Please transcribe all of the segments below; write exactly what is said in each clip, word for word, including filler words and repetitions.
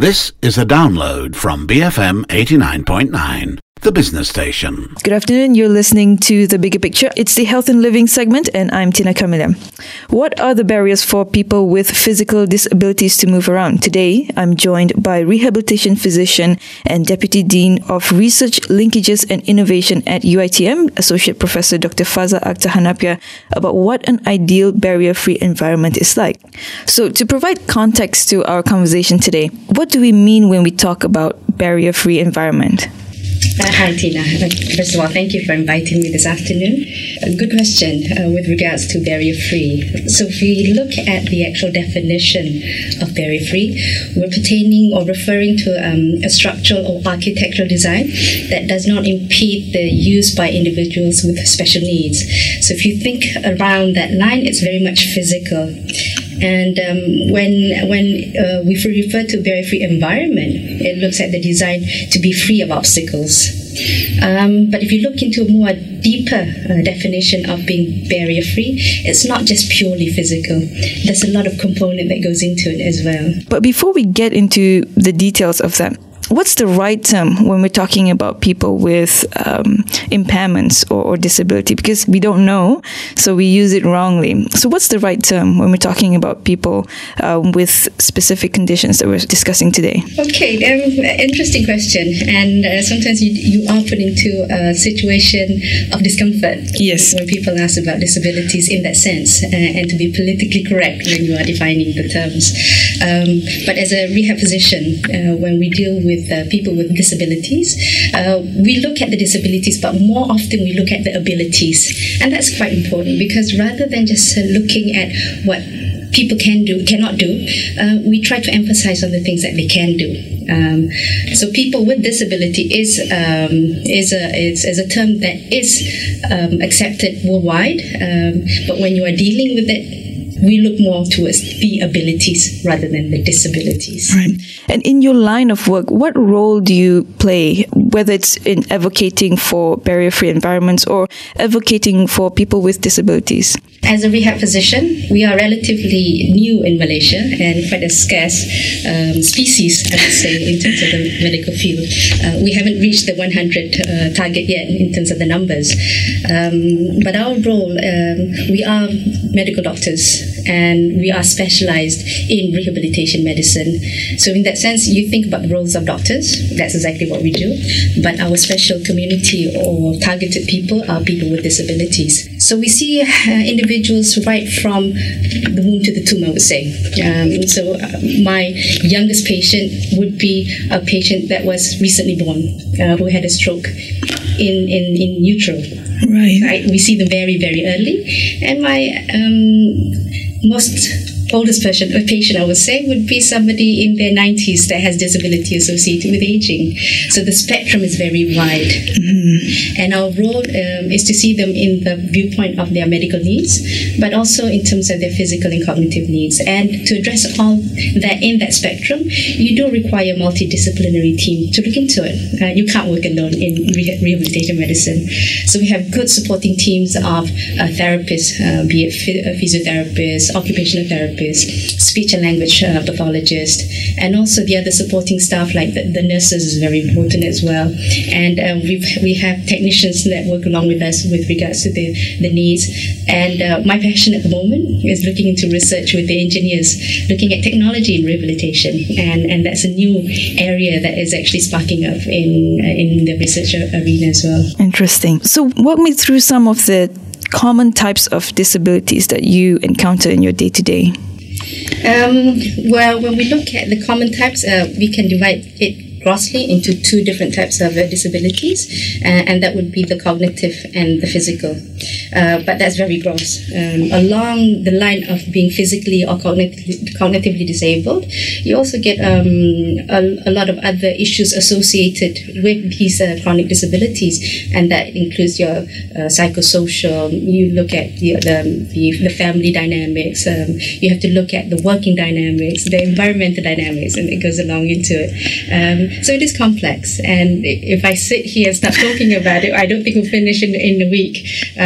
This is a download from B F M eighty-nine point nine, the business station. Good afternoon. You're listening to The Bigger Picture. It's the Health and Living segment, and I'm Tina Camilla. What are the barriers for people with physical disabilities to move around? Today, I'm joined by rehabilitation physician and Deputy Dean of Research, Linkages and Innovation at U I T M, Associate Professor Doctor Faza Akhtar Hanapia, about what an ideal barrier-free environment is like. So, to provide context to our conversation today, what do we mean when we talk about barrier-free environment? Uh, hi, Tina. First of all, thank you for inviting me this afternoon. A good question uh, with regards to barrier-free. So if we look at the actual definition of barrier-free, we're pertaining or referring to um, a structural or architectural design that does not impede the use by individuals with special needs. So if you think around that line, it's very much physical. And um, when when uh, we refer to barrier-free environment, it looks at the design to be free of obstacles. Um, but if you look into a more deeper uh, definition of being barrier-free, it's not just purely physical. There's a lot of component that goes into it as well. But before we get into the details of that, what's the right term when we're talking about people with um, impairments or, or disability? Because we don't know, so we use it wrongly. So what's the right term when we're talking about people uh, with specific conditions that we're discussing today? Okay, um, interesting question. And uh, sometimes you, you are put into a situation of discomfort. Yes. When people ask about disabilities in that sense, uh, and to be politically correct when you are defining the terms. Um, but as a rehab physician, uh, when we deal with with uh, people with disabilities, uh, we look at the disabilities, but more often we look at the abilities. And that's quite important, because rather than just uh, looking at what people can do, cannot do, uh, we try to emphasize on the things that they can do. Um, so people with disability is um, is a is, is a term that is um, accepted worldwide, um, but when you are dealing with it, we look more towards the abilities rather than the disabilities. Right. And in your line of work, what role do you play, whether it's in advocating for barrier-free environments or advocating for people with disabilities? As a rehab physician, we are relatively new in Malaysia and quite a scarce um, species, I would say, in terms of the medical field. Uh, we haven't reached the one hundred uh, target yet in terms of the numbers. Um, but our role, um, we are medical doctors, and we are specialized in rehabilitation medicine. So in that sense, you think about the roles of doctors, that's exactly what we do. But our special community or targeted people are people with disabilities. So we see uh, individuals right from the womb to the tomb, I would say. Um, so uh, my youngest patient would be a patient that was recently born, uh, who had a stroke in, in, in utero. Right. Right. We see them very, very early. And my um, most oldest patient, a patient, I would say, would be somebody in their nineties that has disability associated with aging. So the spectrum is very wide. Mm-hmm. And our role um, is to see them in the viewpoint of their medical needs, but also in terms of their physical and cognitive needs. And to address all that in that spectrum, you do require a multidisciplinary team to look into it. Uh, you can't work alone in re- rehabilitation medicine. So we have good supporting teams of uh, therapists, uh, be it ph- physiotherapists, occupational therapists, speech and language uh, pathologist, and also the other supporting staff like the, the nurses is very important as well. And uh, we we have technicians that work along with us with regards to the, the needs. And uh, my passion at the moment is looking into research with the engineers, looking at technology in rehabilitation, and, and that's a new area that is actually sparking up in uh, in the research arena as well. Interesting. So walk me through some of the common types of disabilities that you encounter in your day-to-day. Um, well, when we look at the common types, uh, we can divide it grossly into two different types of uh, disabilities, uh, and that would be the cognitive and the physical. Uh, but that's very gross. Um, along the line of being physically or cognitively, cognitively disabled, you also get um, a, a lot of other issues associated with these uh, chronic disabilities, and that includes your uh, psychosocial. You look at the, the, the, the family dynamics. Um, you have to look at the working dynamics, the environmental dynamics, and it goes along into it. Um, So it is complex, and if I sit here and start talking about it, I don't think we'll finish in, in a week. Uh,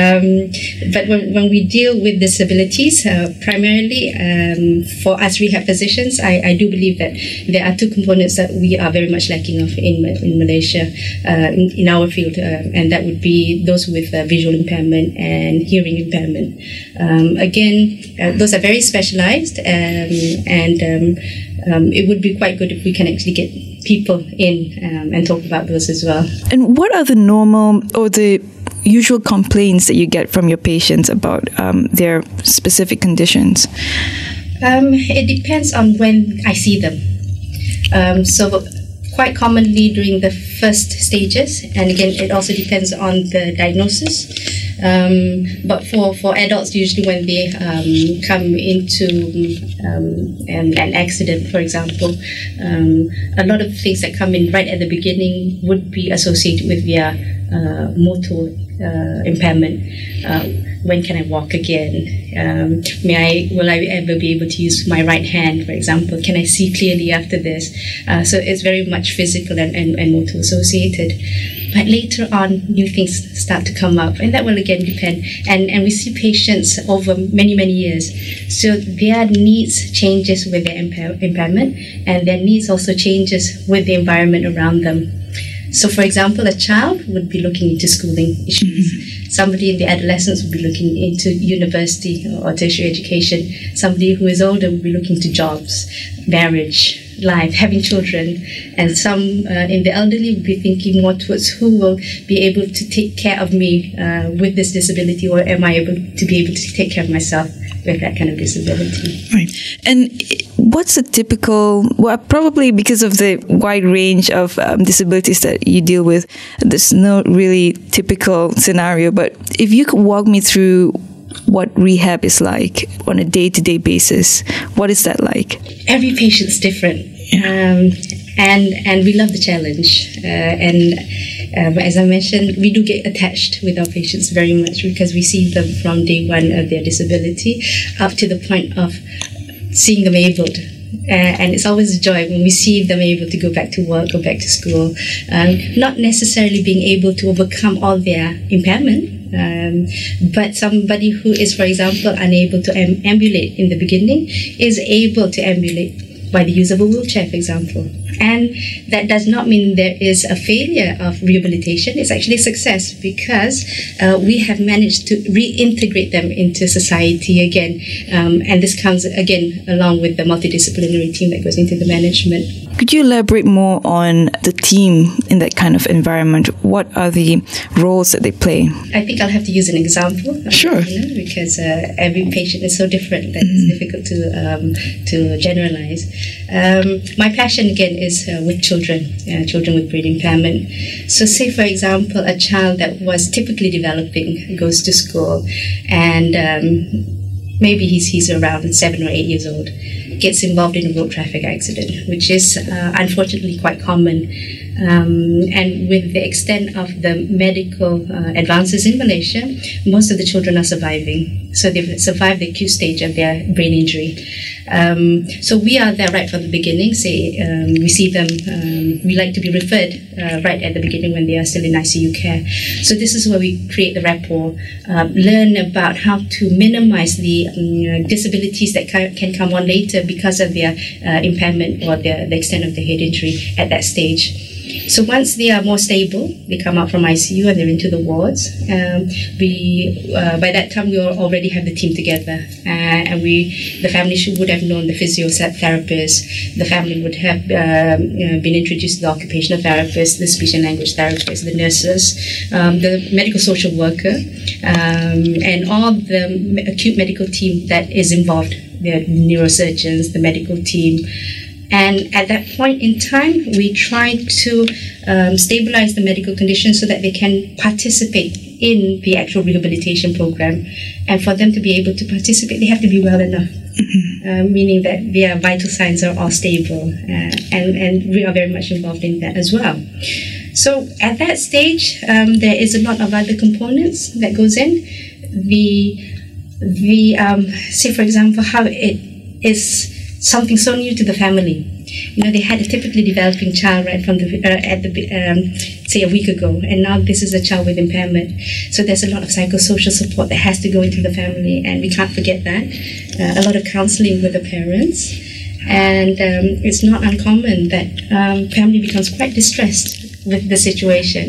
Um, but when, when we deal with disabilities, uh, primarily um, for us rehab physicians, I, I do believe that there are two components that we are very much lacking of in, in Malaysia, uh, in, in our field, uh, and that would be those with uh, visual impairment and hearing impairment. Um, again, uh, those are very specialized, um, and um, um, it would be quite good if we can actually get people in um, and talk about those as well. And what are the normal or the usual complaints that you get from your patients about um, their specific conditions? Um, it depends on when I see them. Um, so quite commonly during the first stages, and again, it also depends on the diagnosis. Um, but for, for adults, usually when they um, come into um, an, an accident, for example, um, a lot of things that come in right at the beginning would be associated with their uh, motor uh, impairment. Uh, when can I walk again? Um, may I, will I ever be able to use my right hand, for example? Can I see clearly after this? Uh, so it's very much physical and, and, and motor associated. But later on, new things start to come up, and that will again depend. And, and we see patients over many, many years. So their needs changes with their impair- impairment, and their needs also changes with the environment around them. So, for example, a child would be looking into schooling issues. Mm-hmm. Somebody in the adolescence would be looking into university or tertiary education. Somebody who is older would be looking to jobs, marriage, life, having children. And some uh, in the elderly would be thinking more towards who will be able to take care of me uh, with this disability, or am I able to be able to take care of myself with that kind of disability. Right. And what's a typical, well, probably because of the wide range of um, disabilities that you deal with, there's no really typical scenario, but if you could walk me through what rehab is like on a day-to-day basis, what is that like? Every patient's different. Um, and and we love the challenge. Uh, and um, as I mentioned, we do get attached with our patients very much because we see them from day one of their disability up to the point of seeing them abled. Uh, and it's always a joy when we see them able to go back to work, go back to school, um, not necessarily being able to overcome all their impairment. Um, but somebody who is, for example, unable to am- ambulate in the beginning is able to ambulate by the use of a wheelchair, for example. And that does not mean there is a failure of rehabilitation. It's actually a success because uh, we have managed to reintegrate them into society again. Um, and this comes, again, along with the multidisciplinary team that goes into the management. Could you elaborate more on the team in that kind of environment? What are the roles that they play? I think I'll have to use an example. Sure. You know, because uh, every patient is so different that mm. it's difficult to um, to generalize. Um, my passion, again, is uh, with children, uh, children with brain impairment. So say, for example, a child that was typically developing goes to school and um, maybe he's, he's around seven or eight years old, gets involved in a road traffic accident, which is uh, unfortunately quite common. Um, and with the extent of the medical uh, advances in Malaysia, most of the children are surviving. So they've survived the acute stage of their brain injury. Um, so we are there right from the beginning. Say um, we see them, um, we like to be referred uh, right at the beginning when they are still in I C U care. So this is where we create the rapport, uh, learn about how to minimize the um, disabilities that can, can come on later because of their uh, impairment or their, the extent of the head injury at that stage. So once they are more stable, they come out from I C U and they're into the wards. Um, we uh, by that time we already have the team together, uh, and we the family should, would have known the physiotherapist. The family would have um, you know, been introduced to the occupational therapist, the speech and language therapist, the nurses, um, the medical social worker, um, and all the acute medical team that is involved. The neurosurgeons, the medical team. And at that point in time, we try to um, stabilize the medical condition so that they can participate in the actual rehabilitation program. And for them to be able to participate, they have to be well enough, mm-hmm. uh, meaning that their vital signs are all stable. Uh, and, and we are very much involved in that as well. So at that stage, um, there is a lot of other components that goes in. The, the um, say, for example, how it is something so new to the family. You know, they had a typically developing child right from the uh, at the um, say a week ago, and now this is a child with impairment. So there's a lot of psychosocial support that has to go into the family, and we can't forget that. Uh, a lot of counseling with the parents, and um, it's not uncommon that um, family becomes quite distressed with the situation.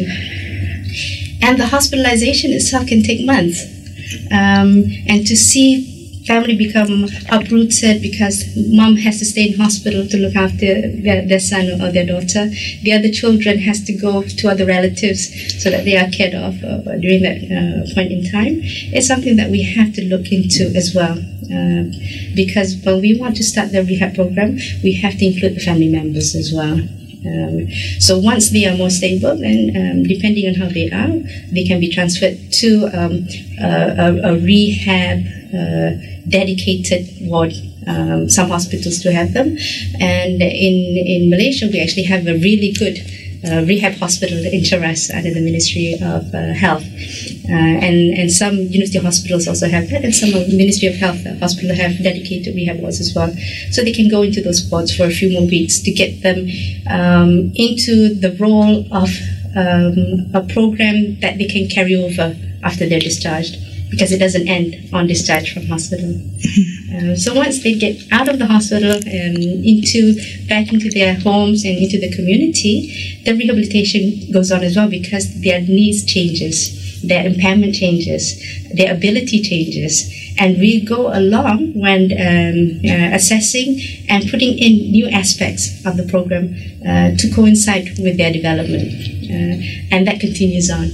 And the hospitalization itself can take months. Um, and to see family become uprooted because mom has to stay in hospital to look after their, their son or their daughter. The other children has to go to other relatives so that they are cared of uh, during that uh, point in time. It's something that we have to look into as well. Uh, because when we want to start the rehab program, we have to include the family members as well. Um, so once they are more stable, then um, depending on how they are, they can be transferred to um, a, a, a rehab uh, dedicated ward. Um, some hospitals do have them, and in in Malaysia we actually have a really good uh, rehab hospital in Cheras under the Ministry of uh, Health, uh, and and some university hospitals also have that, and some of the Ministry of Health uh, hospital have dedicated rehab wards as well. So they can go into those wards for a few more weeks to get them um, into the role of um, a program that they can carry over after they're discharged, because it doesn't end on discharge from hospital. Uh, so once they get out of the hospital and into back into their homes and into the community, the rehabilitation goes on as well, because their needs changes, their impairment changes, their ability changes, and we go along when um, uh, assessing and putting in new aspects of the program uh, to coincide with their development, uh, and that continues on.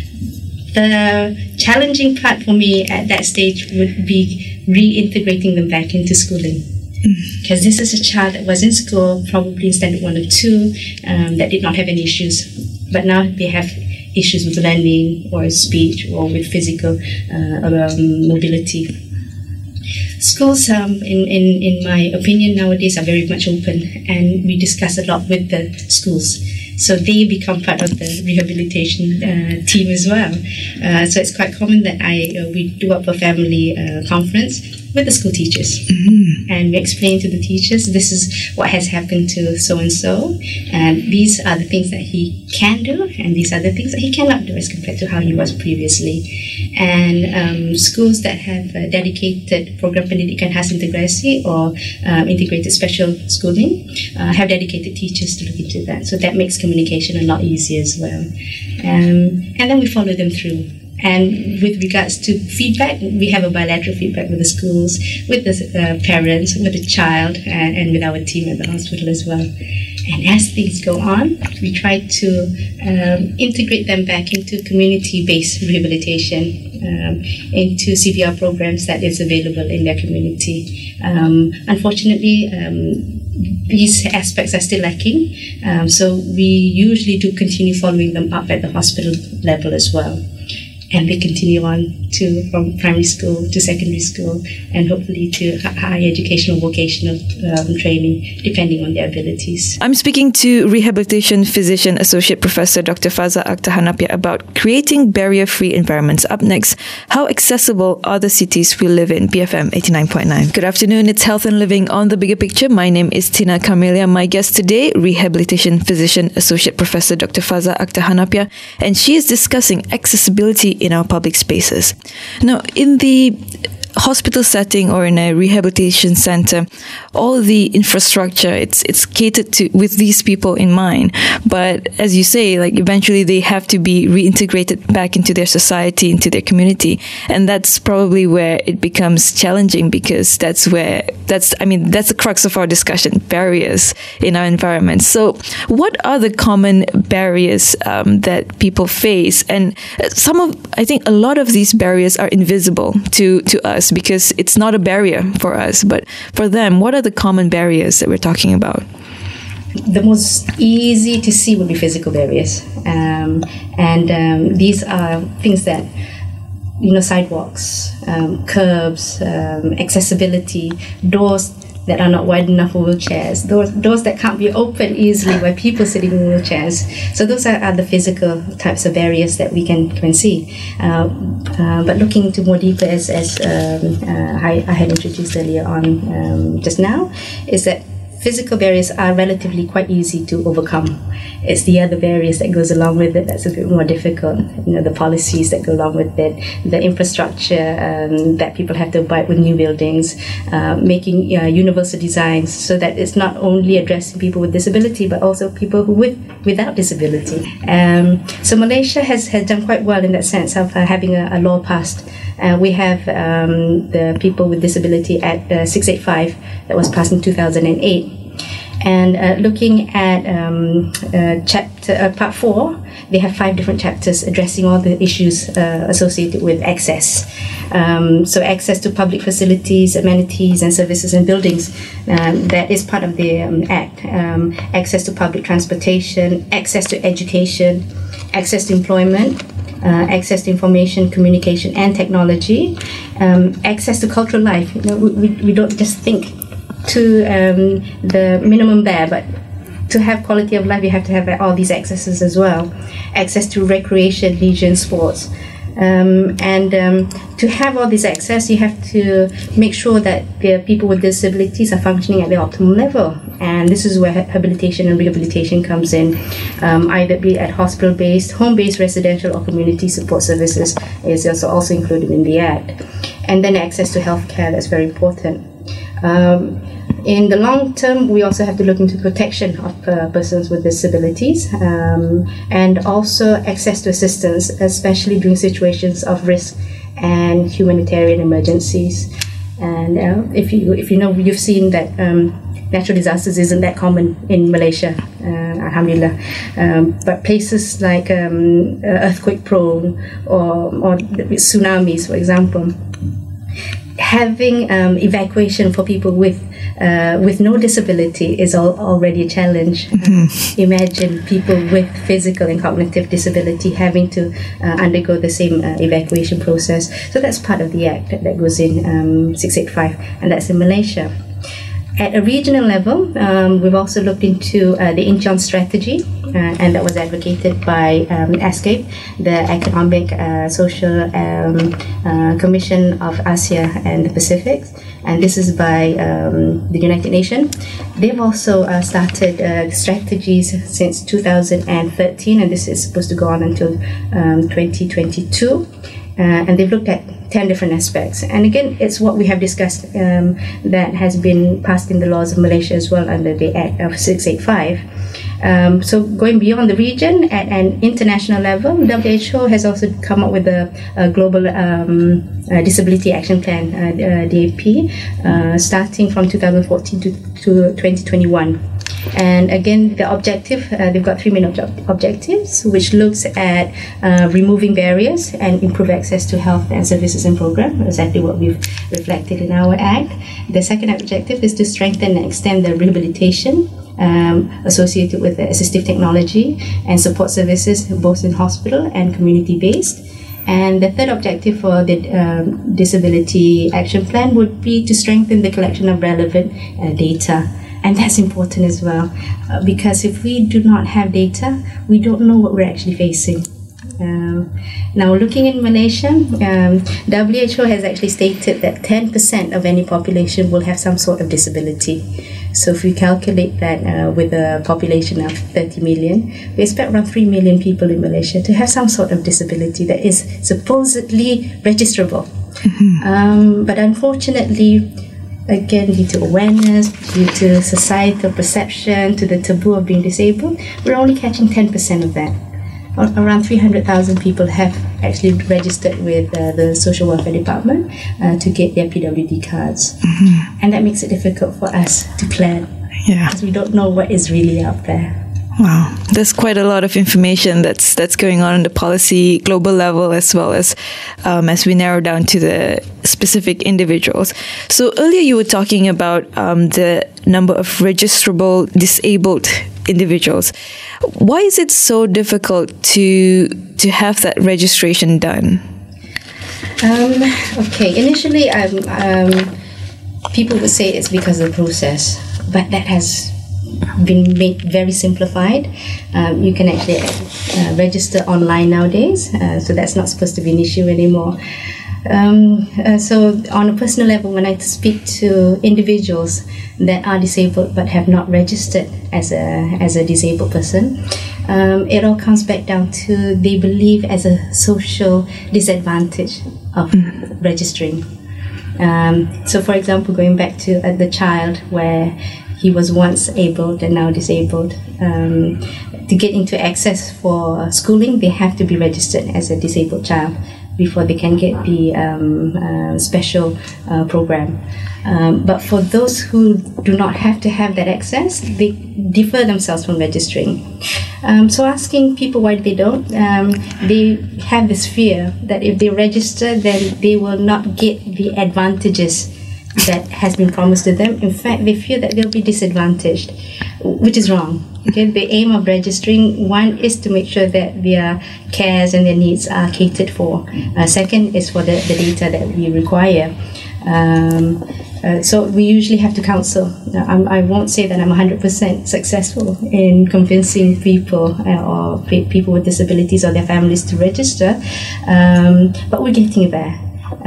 The challenging part for me at that stage would be reintegrating them back into schooling. Because this is a child that was in school, probably in standard one or two, um, that did not have any issues. But now they have issues with learning or speech or with physical uh, um, mobility. Schools, um, in, in, in my opinion, nowadays are very much open, and we discuss a lot with the schools. So they become part of the rehabilitation uh, team as well. Uh, so it's quite common that I uh, we do up a family uh, conference with the school teachers, mm-hmm. and we explain to the teachers, this is what has happened to so and so, and these are the things that he can do, and these are the things that he cannot do as compared to how he was previously. And um, schools that have a dedicated program pendidikan khas integrasi or um, integrated special schooling uh, have dedicated teachers to look into that. So that makes communication a lot easier as well. Um, and then we follow them through. And with regards to feedback, we have a bilateral feedback with the schools, with the uh, parents, with the child, and, and with our team at the hospital as well. And as things go on, we try to um, integrate them back into community-based rehabilitation, um, into C V R programs that is available in their community. Um, unfortunately, um, these aspects are still lacking, um, so we usually do continue following them up at the hospital level as well. And they continue on to from primary school to secondary school, and hopefully to higher educational vocational um, training, depending on their abilities. I'm speaking to Rehabilitation Physician Associate Professor Doctor Faza Akhtar Hanapiah about creating barrier-free environments. Up next, how accessible are the cities we live in? B F M eighty-nine point nine. Good afternoon, it's Health and Living on the Bigger Picture. My name is Tina Camelia. My guest today, Rehabilitation Physician Associate Professor Doctor Faza Akhtar Hanapiah, and she is discussing accessibility in our public spaces. Now, in the hospital setting or in a rehabilitation center, all the infrastructure, it's it's catered to with these people in mind. But as you say, like eventually they have to be reintegrated back into their society, into their community. And that's probably where it becomes challenging, because that's where, that's, I mean, that's the crux of our discussion, barriers in our environment. So what are the common barriers um, that people face? And some of, I think a lot of these barriers are invisible to, to us, because it's not a barrier for us, but for them, what are the common barriers that we're talking about? The most easy to see would be physical barriers, um, and um, these are things that, you know, sidewalks, um, curbs, um, accessibility, doors that are not wide enough for wheelchairs, doors, doors that can't be opened easily by people sitting in wheelchairs. So those are, are the physical types of barriers that we can, can see. Uh, uh, but looking into more deeper, as, as um, uh, I, I had introduced earlier on um, just now, is that physical barriers are relatively quite easy to overcome. It's the other barriers that goes along with it that's a bit more difficult. You know, the policies that go along with it, the infrastructure um, that people have to abide with new buildings, uh, making uh, universal designs so that it's not only addressing people with disability but also people with without disability. Um, so Malaysia has, has done quite well in that sense of uh, having a, a law passed. Uh, we have um, the People with Disability Act uh, six eighty-five that was passed in two thousand eight. And uh, looking at um, uh, chapter uh, part four, they have five different chapters addressing all the issues uh, associated with access. Um, so access to public facilities, amenities and services and buildings, um, that is part of the um, Act. Um, access to public transportation, access to education, access to employment, Uh, access to information, communication, and technology, um, access to cultural life. You know, we, we don't just think to um, the minimum there, but to have quality of life, you have to have all these accesses as well. Access to recreation, leisure, and sports. Um, and um, to have all this access, you have to make sure that the people with disabilities are functioning at the optimal level. And this is where habilitation and rehabilitation comes in, um, either be at hospital-based, home-based, residential, or community support services is also, also included in the Act. And then access to healthcare, that's very important. Um, In the long term, we also have to look into protection of uh, persons with disabilities um, and also access to assistance, especially during situations of risk and humanitarian emergencies. And uh, if you if you know, you've seen that um, natural disasters isn't that common in Malaysia, uh, alhamdulillah. Um, but places like um, earthquake-prone or, or tsunamis, for example, having um, evacuation for people with uh, with no disability is al- already a challenge. Mm-hmm. Uh, imagine people with physical and cognitive disability having to uh, undergo the same uh, evacuation process. So that's part of the Act that, that goes in um, six eighty-five, and that's in Malaysia. At a regional level, um, we've also looked into uh, the Incheon strategy, uh, and that was advocated by um, ESCAPE, the Economic uh, Social um, uh, Commission of Asia and the Pacific, and this is by um, the United Nations. They've also uh, started uh, strategies since two thousand thirteen, and this is supposed to go on until um, twenty twenty-two. Uh, and they've looked at ten different aspects. And again, it's what we have discussed um, that has been passed in the laws of Malaysia as well under the Act of six eighty-five. Um, so going beyond the region, at an international level, W H O has also come up with a, a global um, uh, disability action plan, uh, uh, D A P, uh, starting from two thousand fourteen to, to twenty twenty-one. And again, the objective, uh, they've got three main ob- objectives, which looks at uh, removing barriers and improve access to health and services and programs, exactly what we've reflected in our Act. The second objective is to strengthen and extend the rehabilitation um, associated with the assistive technology and support services, both in hospital and community-based. And the third objective for the um, Disability Action Plan would be to strengthen the collection of relevant uh, data. And that's important as well, uh, because if we do not have data, we don't know what we're actually facing. Uh, now, looking in Malaysia, um, W H O has actually stated that ten percent of any population will have some sort of disability. So if we calculate that uh, with a population of thirty million, we expect around three million people in Malaysia to have some sort of disability that is supposedly registrable. Mm-hmm. Um, but unfortunately, again, due to awareness, due to societal perception, to the taboo of being disabled, we're only catching ten percent of that. Around three hundred thousand people have actually registered with uh, the Social Welfare Department uh, to get their P W D cards. Mm-hmm. And that makes it difficult for us to plan. Yeah. Because we don't know what is really out there. Wow, there's quite a lot of information that's that's going on in the policy global level, as well as um, as we narrow down to the specific individuals. So earlier you were talking about um, the number of registrable disabled individuals. Why is it so difficult to to have that registration done? Um, okay, initially um, um, people would say it's because of the process, but that has been made very simplified. Um, you can actually uh, register online nowadays, uh, so that's not supposed to be an issue anymore. Um, uh, so on a personal level, when I speak to individuals that are disabled but have not registered as a as a disabled person, um, it all comes back down to they believe as a social disadvantage of mm. registering. Um, so for example, going back to uh, the child where he was once able and now disabled, um, to get into access for schooling, they have to be registered as a disabled child before they can get the um, uh, special uh, program. Um, but for those who do not have to have that access, they defer themselves from registering. Um, so asking people why they don't, um, they have this fear that if they register, then they will not get the advantages that has been promised to them. In fact, they fear that they'll be disadvantaged, which is wrong. Okay, the aim of registering, one, is to make sure that their cares and their needs are catered for. Uh, second is for the, the data that we require. Um, uh, so we usually have to counsel. Now, I'm, I won't say that I'm one hundred percent successful in convincing people uh, or pe- people with disabilities or their families to register, um, but we're getting there.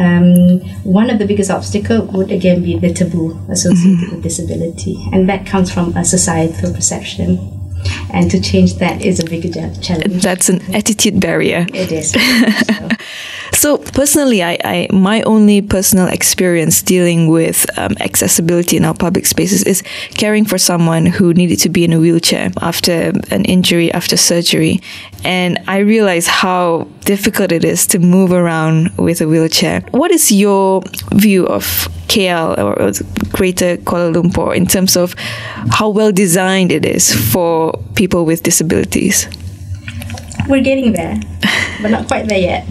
Um, one of the biggest obstacles would again be the taboo associated mm-hmm. with disability, and that comes from a societal perception, and to change that is a bigger challenge. That's an attitude barrier. It is. So. So personally, I, I my only personal experience dealing with um, accessibility in our public spaces is caring for someone who needed to be in a wheelchair after an injury, after surgery. And I realized how difficult it is to move around with a wheelchair. What is your view of K L or, or Greater Kuala Lumpur in terms of how well designed it is for people with disabilities? We're getting there, but not quite there yet.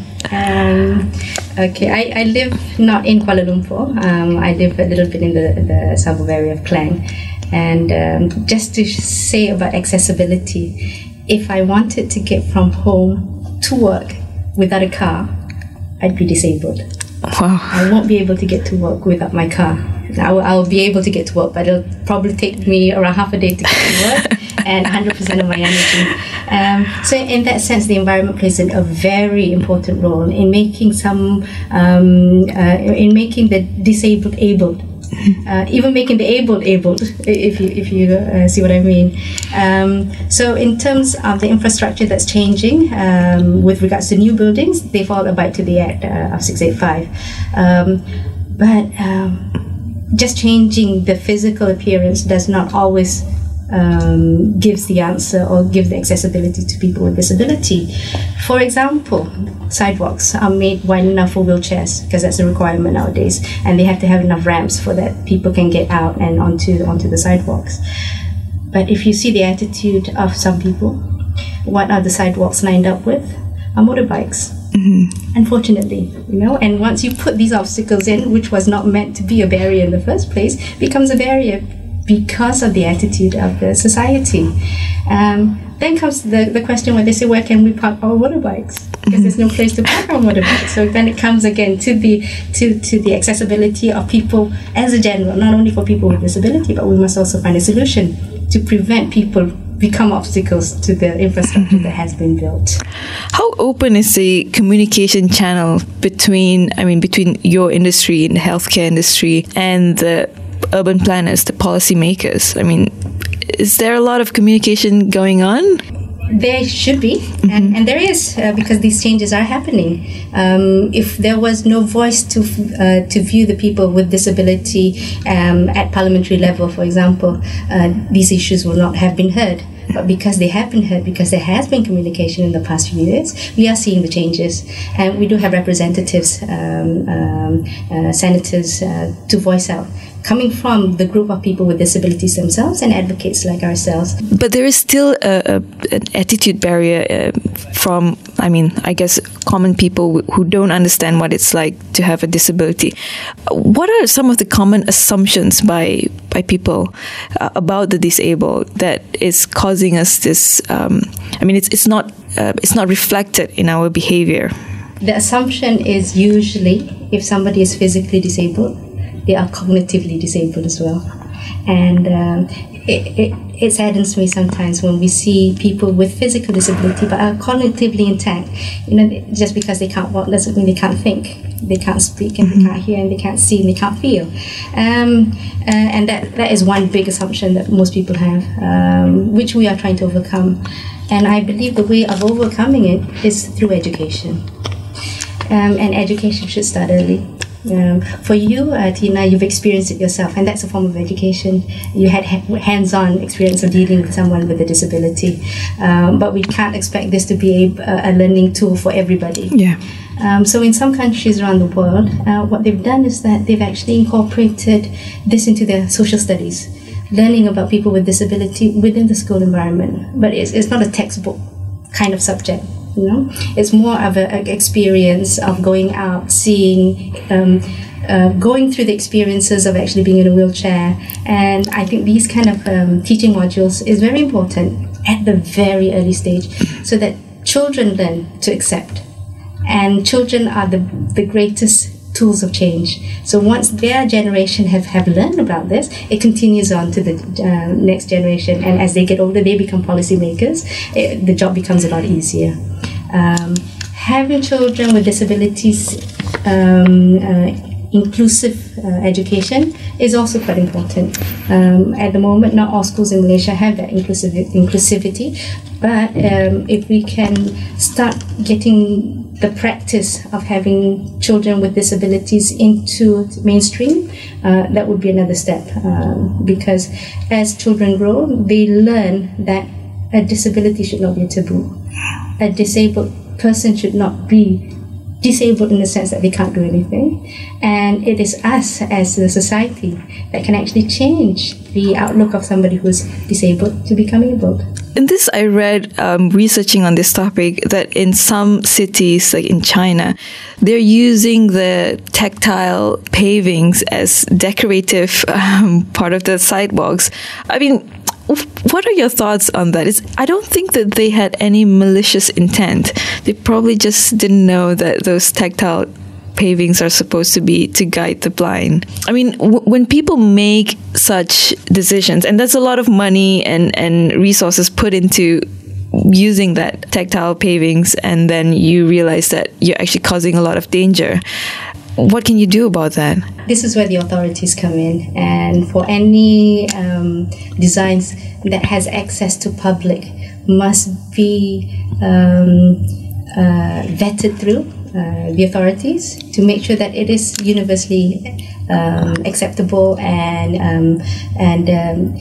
Um, okay, I, I live not in Kuala Lumpur. Um, I live a little bit in the, the suburb area of Klang. And um, just to say about accessibility, if I wanted to get from home to work without a car, I'd be disabled. Wow. I won't be able to get to work without my car. I'll, I'll be able to get to work, but it'll probably take me around half a day to get to work and one hundred percent of my energy. Um, so in that sense, the environment plays a very important role in making some, um, uh, in making the disabled abled. Uh, even making the abled abled, if you if you uh, see what I mean. Um, so in terms of the infrastructure that's changing um, with regards to new buildings, they all abide to the Act uh, of six eighty-five. Um, but um, just changing the physical appearance does not always um, gives the answer or give the accessibility to people with disability. For example, sidewalks are made wide enough for wheelchairs because that's a requirement nowadays, and they have to have enough ramps for that people can get out and onto onto the sidewalks. But if you see the attitude of some people, what are the sidewalks lined up with? Are motorbikes. Mm-hmm. Unfortunately, you know, and once you put these obstacles in, which was not meant to be a barrier in the first place, becomes a barrier because of the attitude of the society. Um, then comes the, the question where they say, where can we park our motorbikes? Because there's no place to park our motorbikes. So then it comes again to the to, to the accessibility of people as a general, not only for people with disability, but we must also find a solution to prevent people become obstacles to the infrastructure that has been built. How open is the communication channel between, I mean, between your industry and the healthcare industry and the urban planners, the policymakers? I mean, is there a lot of communication going on? There should be, mm-hmm. and, and there is, uh, because these changes are happening. Um, if there was no voice to uh, to view the people with disability um, at parliamentary level, for example, uh, these issues will not have been heard. But because they have been heard, because there has been communication in the past few years, we are seeing the changes. And we do have representatives, um, um, uh, senators, uh, to voice out, coming from the group of people with disabilities themselves and advocates like ourselves. But there is still a, a, an attitude barrier uh, from, I mean, I guess, common people who don't understand what it's like to have a disability. What are some of the common assumptions by by people uh, about the disabled that is causing us this? Um, I mean, it's it's not uh, it's not reflected in our behavior. The assumption is usually if somebody is physically disabled, they are cognitively disabled as well. And um, it, it, it saddens me sometimes when we see people with physical disability but are cognitively intact. You know, just because they can't walk doesn't mean they can't think. They can't speak, and mm-hmm. they can't hear, and they can't see, and they can't feel. Um, uh, and that, that is one big assumption that most people have, um, which we are trying to overcome. And I believe the way of overcoming it is through education. Um, and education should start early. Um, for you, uh, Tina, you've experienced it yourself, and that's a form of education. You had ha- hands-on experience of dealing with someone with a disability. Um, but we can't expect this to be a, a learning tool for everybody. Yeah. Um, so in some countries around the world, uh, what they've done is that they've actually incorporated this into their social studies, learning about people with disability within the school environment. But it's, it's not a textbook kind of subject, you know. It's more of an experience of going out, seeing, um, uh, going through the experiences of actually being in a wheelchair. And I think these kind of um, teaching modules is very important at the very early stage, so that children learn to accept. And children are the, the greatest tools of change. So once their generation have, have learned about this, it continues on to the uh, next generation. And as they get older, they become policymakers. It, the job becomes a lot easier. Um, having children with disabilities, um, uh, inclusive uh, education is also quite important. Um, at the moment, not all schools in Malaysia have that inclusive, inclusivity. But um, if we can start getting the practice of having children with disabilities into mainstream, uh, that would be another step. Um, because as children grow, they learn that a disability should not be a taboo. A disabled person should not be disabled in the sense that they can't do anything. And it is us as a society that can actually change the outlook of somebody who's disabled to become able. In this, I read, um, researching on this topic, that in some cities, like in China, they're using the tactile pavings as decorative um, part of the sidewalks. I mean, what are your thoughts on that? It's, I don't think that they had any malicious intent. They probably just didn't know that those tactile pavings are supposed to be to guide the blind. I mean, w- when people make such decisions, and there's a lot of money and, and resources put into using that tactile pavings, and then you realize that you're actually causing a lot of danger, what can you do about that? This is where the authorities come in, and for any um, designs that has access to public must be um, uh, vetted through uh, the authorities to make sure that it is universally um, acceptable and um, and um,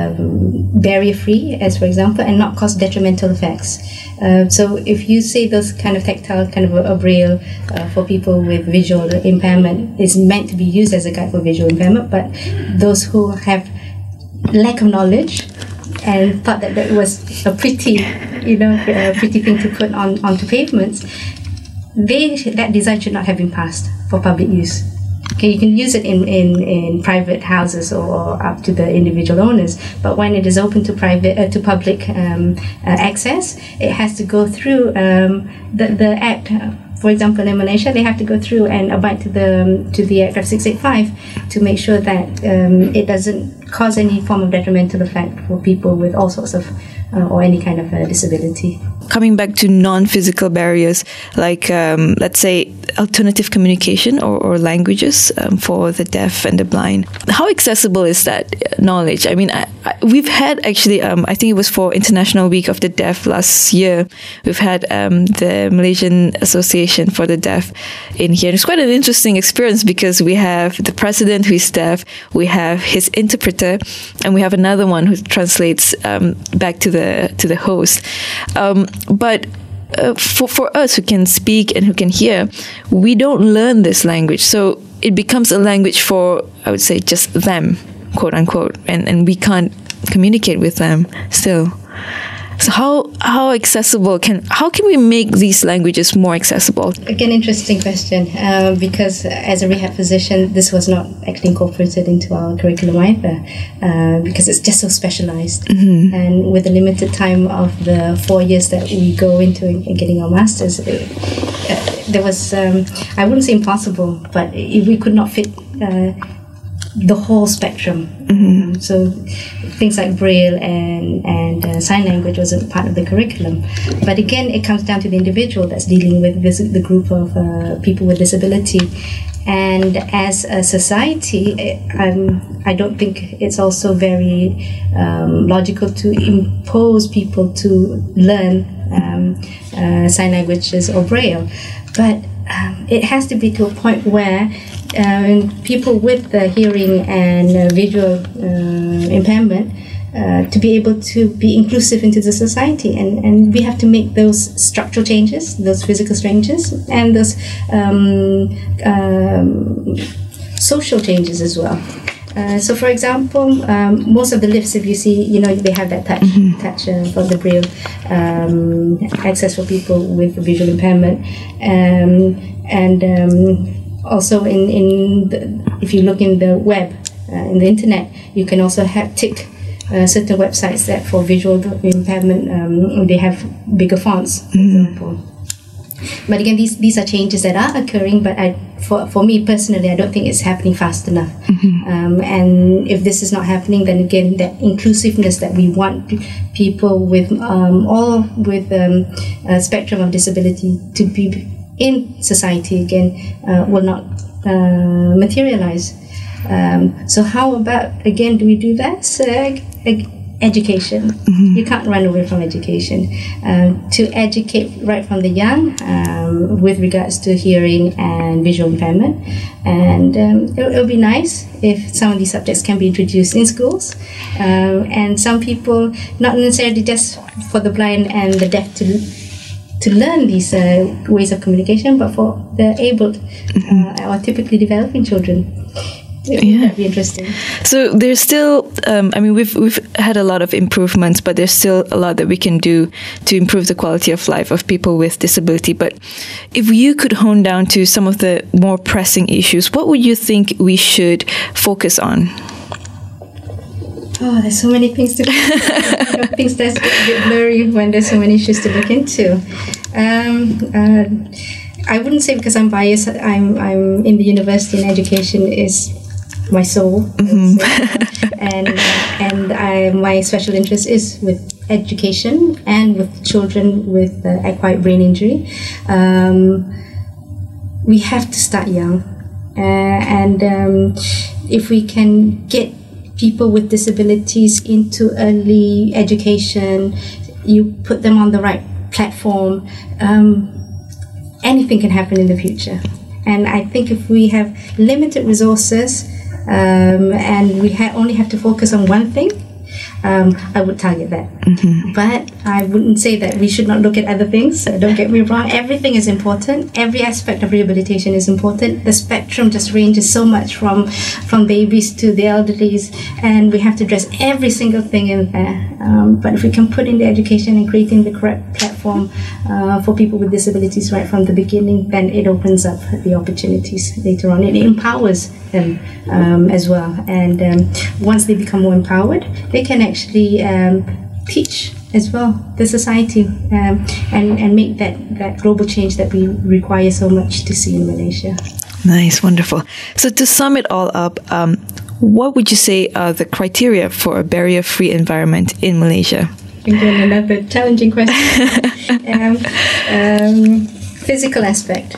um, barrier-free, as for example, and not cause detrimental effects. Uh, so if you say those kind of tactile, kind of a, a braille uh, for people with visual impairment is meant to be used as a guide for visual impairment, but those who have lack of knowledge and thought that that was a pretty, you know, a pretty thing to put on onto pavements, they that design should not have been passed for public use. Okay, you can use it in, in, in private houses or, or up to the individual owners, but when it is open to private uh, to public um, uh, access, it has to go through um, the the act. For example, in Malaysia, they have to go through and abide to the um, to the Act of six eighty-five to make sure that um, it doesn't cause any form of detrimental effect for people with all sorts of uh, or any kind of uh, disability. Coming back to non-physical barriers, like um, let's say alternative communication or, or languages um, for the deaf and the blind. How accessible is that knowledge? I mean, I, I, we've had actually, um, I think it was for International Week of the Deaf last year, we've had um, the Malaysian Association for the Deaf in here. It's quite an interesting experience because we have the president who is deaf, we have his interpreter, and we have another one who translates um, back to the to the host. Um, but uh, for for us who can speak and who can hear, we don't learn this language, so it becomes a language for, I would say, just them, quote unquote, and and we can't communicate with them still. So how how accessible can how can we make these languages more accessible? Again, interesting question, uh, because as a rehab physician, this was not actually incorporated into our curriculum either, uh, because it's just so specialized. Mm-hmm. And with the limited time of the four years that we go into in, in getting our masters, it, uh, there was um, I wouldn't say impossible, but it, we could not fit Uh, the whole spectrum. Mm-hmm. Um, so things like Braille and, and uh, sign language wasn't part of the curriculum. But again, it comes down to the individual that's dealing with this, the group of uh, people with disability. And as a society, um, I don't think it's also very um, logical to impose people to learn um, uh, sign languages or Braille. But um, it has to be to a point where um, people with the hearing and uh, visual uh, impairment Uh, to be able to be inclusive into the society, and, and we have to make those structural changes, those physical changes, and those um, um, social changes as well. Uh, so, for example, um, most of the lifts, if you see, you know, they have that touch, mm-hmm. touch uh, for the Braille um, access for people with visual impairment, um, and um, also in in the, if you look in the web, uh, in the internet, you can also have tick. Uh, certain websites that for visual impairment um, they have bigger fonts, for mm. example. But again, these these are changes that are occurring. But I, for for me personally, I don't think it's happening fast enough. Mm-hmm. Um, and if this is not happening, then again, that inclusiveness that we want people with um, all with um, a spectrum of disability to be in society again uh, will not uh, materialize. Um, so how about, again, do we do that? So, uh, education. Mm-hmm. You can't run away from education. Um, to educate right from the young um, with regards to hearing and visual impairment. And um, it, it'll be nice if some of these subjects can be introduced in schools. Um, and some people, not necessarily just for the blind and the deaf to to learn these uh, ways of communication, but for the abled uh, or typically developing children. Yeah, that'd be interesting. So there's still, um, I mean, we've we've had a lot of improvements, but there's still a lot that we can do to improve the quality of life of people with disability. But if you could hone down to some of the more pressing issues, what would you think we should focus on? Oh, there's so many things to things that's a bit blurry when there's so many issues to look into. Um, uh, I wouldn't say because I'm biased. I'm I'm in the university, and education is my soul, mm-hmm. and and I, my special interest is with education and with children with uh, acquired brain injury. Um, we have to start young, uh, and um, if we can get people with disabilities into early education, you put them on the right platform. Um, anything can happen in the future, and I think if we have limited resources. Um, and we ha- only have to focus on one thing, um, I would target that. Mm-hmm. But I wouldn't say that we should not look at other things. So don't get me wrong, everything is important. Every aspect of rehabilitation is important. The spectrum just ranges so much from from babies to the elderlies, and we have to address every single thing in there. Um, but if we can put in the education and creating the correct platform uh, for people with disabilities right from the beginning, then it opens up the opportunities later on. It empowers them um, as well. And um, once they become more empowered, they can actually um, teach as well the society um, and, and make that, that global change that we require so much to see in Malaysia. Nice, wonderful. So to sum it all up, um, what would you say are the criteria for a barrier-free environment in Malaysia? Again, another challenging question. um, um, physical aspect.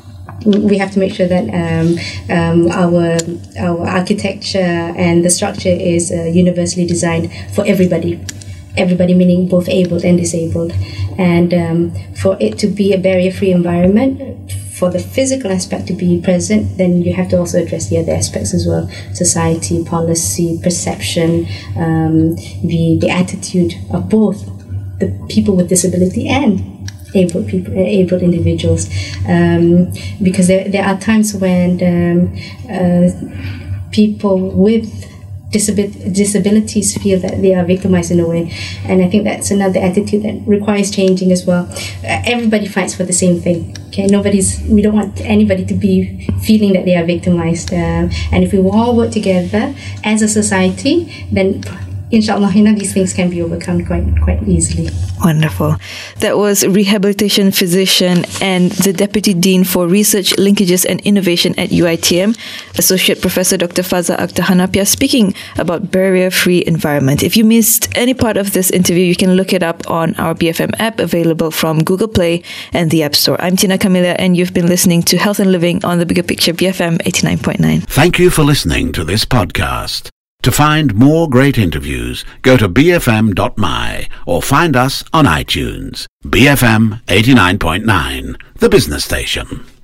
We have to make sure that um, um, our our architecture and the structure is uh, universally designed for everybody. Everybody meaning both able and disabled. And um, for it to be a barrier-free environment, for the physical aspect to be present, then you have to also address the other aspects as well. Society, policy, perception, um, the, the attitude of both the people with disability and able people, able individuals, um, because there there are times when um, uh, people with disabil- disabilities feel that they are victimized in a way, and I think that's another attitude that requires changing as well. Uh, everybody fights for the same thing. Okay, nobody's. We don't want anybody to be feeling that they are victimized, uh, and if we all work together as a society, then inshallah, you know, these things can be overcome quite quite easily. Wonderful. That was rehabilitation physician and the Deputy Dean for Research, Linkages and Innovation at U I T M, Associate Professor Doctor Faza Akhtar Hanapia, speaking about barrier-free environment. If you missed any part of this interview, you can look it up on our B F M app, available from Google Play and the App Store. I'm Tina Camilla, and you've been listening to Health and Living on the Bigger Picture, B F M eighty-nine point nine. Thank you for listening to this podcast. To find more great interviews, go to b f m dot m y or find us on iTunes. B F M eighty-nine point nine, the business station.